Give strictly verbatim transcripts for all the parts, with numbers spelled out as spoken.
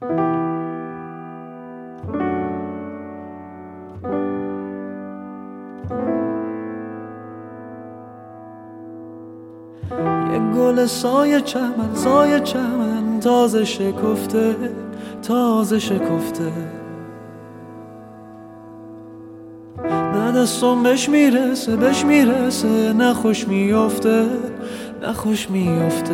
یک گل سایه چمن سایه چمن تازه شکفته تازه شکفته، نه دستم بهش میرسه بهش میرسه، نه خوش میافته نه خوش میافته.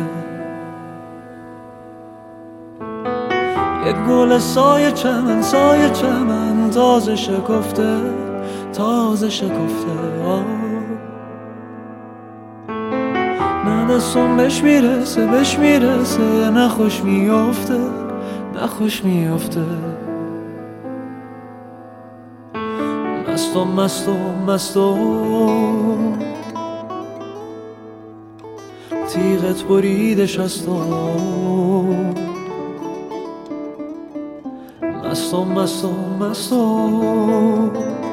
یک گل سایه چمن سایه چمن تازه شکفته تازه شکفته، آه. نه دستم بهش میرسه بهش میرسه، نه خوش میافته نه خوش میافته. مستم مستم مستم تیغت بریدش هستم، مستم مستم مستم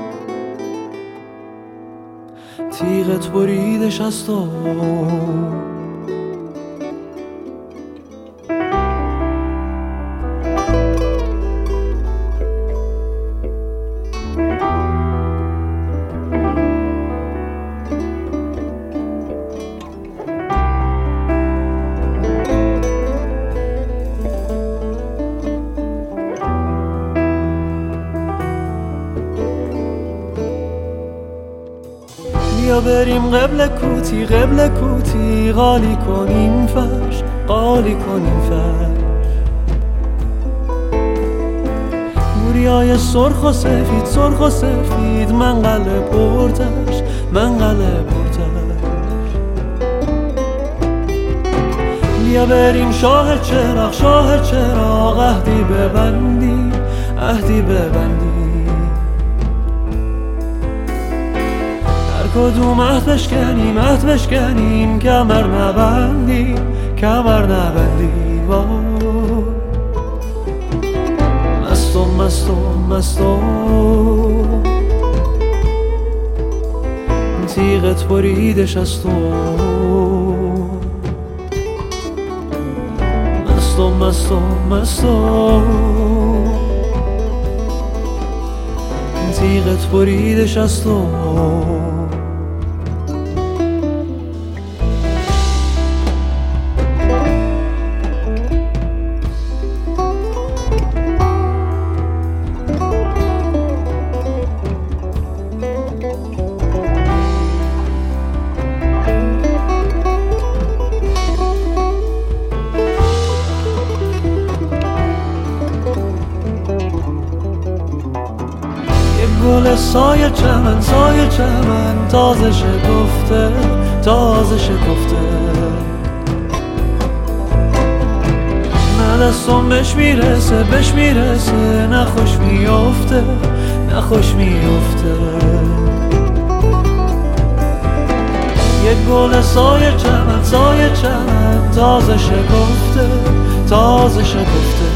تیغت بریدش هستم. بیا بریم قبل کوتی قبل کوتی، قالی کنیم فرش قالی کنیم فرش. موریای سرخ و سفید سرخ و سفید، منقل پرتش منقل پرتش. بیا بریم شاه چراغ شاه چراغ، عهدی ببندی عهدی ببندی. کدوم عهد بشکنیم عهد بشکنیم، کمر نبندیم کمر نبندیم. مستم مستم مستم تیغت بریدش هستم، مستم مستم مستم تیغت بریدش هستم. گل سایه چمن سایه چمن تازه شکفته تازه شکفته، نه دستم بهش میرسه بهش میرسه، نه خوش میافته نه خوش میافته. یک گل سایه چمن سایه چمن تازه شکفته تازه شکفته،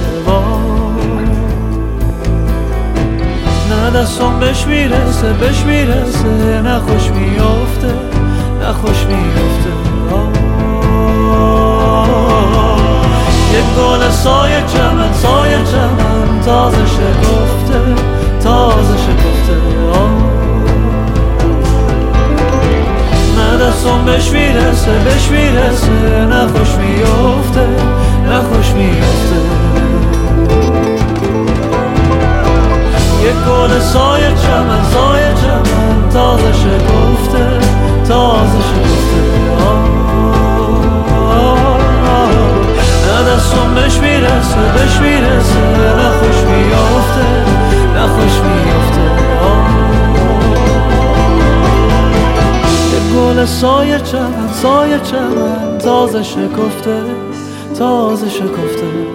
نه دستم بهش میرسه بهش میرسه، نه خوش میافته نه خوش میافته. یک گل سایه چمن سایه چمن تازه شکفته تازه شکفته، نه دستم بهش میرسه بهش میرسه، نه خوش میافته نه خوش میافته. یک گل سایه چمن سایه چمن تازه شکفته تازه شکفته، نه دستم بهش میرسه بهش میرسه، نه خوش میافته نه خوش میافته. یک گل سایه چمن سایه چمن تازه شکفته تازه شکفته.